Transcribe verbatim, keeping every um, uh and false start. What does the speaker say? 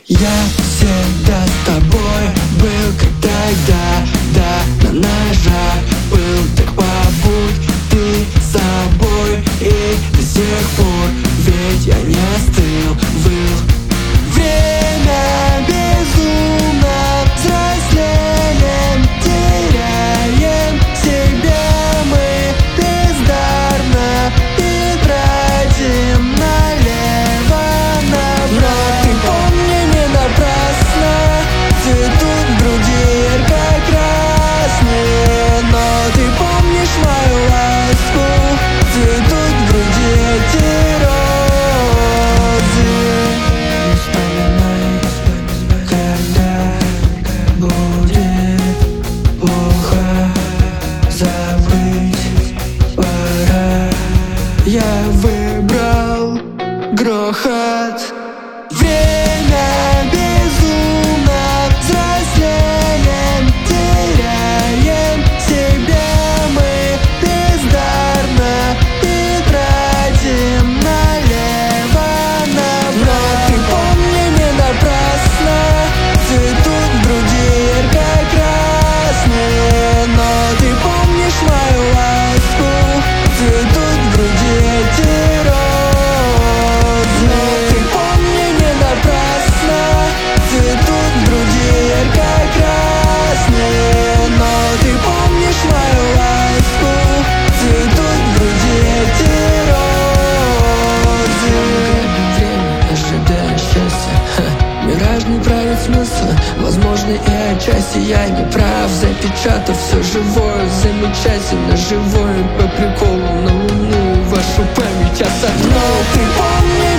Я всегда с тобой был, как тогда, да, на ножах был. Так побудь ты собой и до сих пор, ведь я не остыл, был. Время безумно взрослеем, теряем себя мы бездарно и тратим налево, направо. Но ты помни, не напрасно цветут в груди ярко-красные. Но ты помнишь мою ласку, цветут в груди эти розы. Не вспоминай, когда будет плохо, забыть пора. Я выбрал грохот. Время безумно взрослеем, теряем себя мы бездарно и тратим налево, направо. Но ты помни, не напрасно цветут в груди ярко-красные. Но ты помнишь мою ласку, цветут в груди эти розы. Но ты помни, не напрасно цветут в груди ярко-красные. Но ты помнишь мою ласку, цветут в груди эти розы. Время, ожидая счастья, мираж не правит смысла, возможно, и отчасти я не прав, запечатав все живое, замечательно живое, по приколу на луну вашу память отсадну. Но ты помни,